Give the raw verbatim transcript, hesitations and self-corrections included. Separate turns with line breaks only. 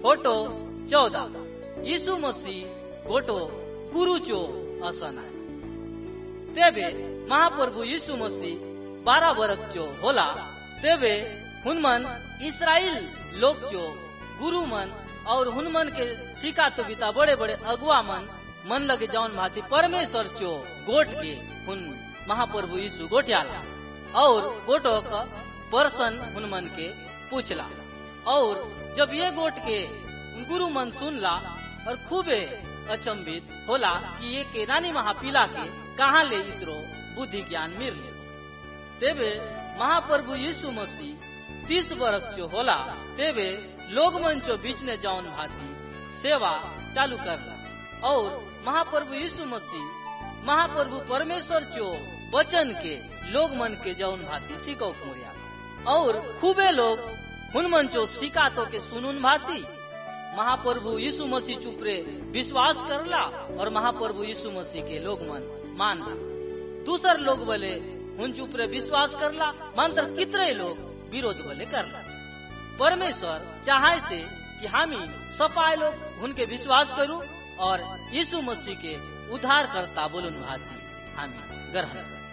Photo चौदह यीशु मसीह गोटो गुरु चो असन है। तेबे महाप्रभु यीशु मसीह बारह वर्ष चो होला। तेबे हुनमन इसराइल लोग चो गुरु मन और हुनमन के सिका तो बिता बड़े बड़े अगुआ मन मन लगे जौन भांति परमेश्वर चो गोट के हुन महाप्रभु यीशु गोटियाला और गोटो का परसन हुनमन के पूछला। और जब ये गोट के गुरु मन सुनला और खूबे अचंभित होला कि ये के रानी महापिला के कहाँ ले इतरो बुद्धि ज्ञान मिल ले। तेबे महाप्रभु यीशु मसीह तीस वर्ष चो होला। तेबे लोग मन चो बीच ने जौन भांति सेवा चालू करला और महाप्रभु यीशु मसीह महाप्रभु परमेश्वर चो वचन के लोग मन के जौन भांति सिको मोरिया और खूबे लोग हुन मन चो सिकातो के सुनुन भांति महाप्रभु यीशु मसीह चुपरे विश्वास करला और महाप्रभु यीशु मसीह के लोग मन मानला। दूसर लोग बोले हुन चुपरे विश्वास करला मानतर कितने लोग विरोध बोले करला। परमेश्वर चाहे से कि हामी सपाय लोग उनके विश्वास करूं और यीशु मसीह के उद्धार करता बोलून भांति हामी ग्रहण करूं।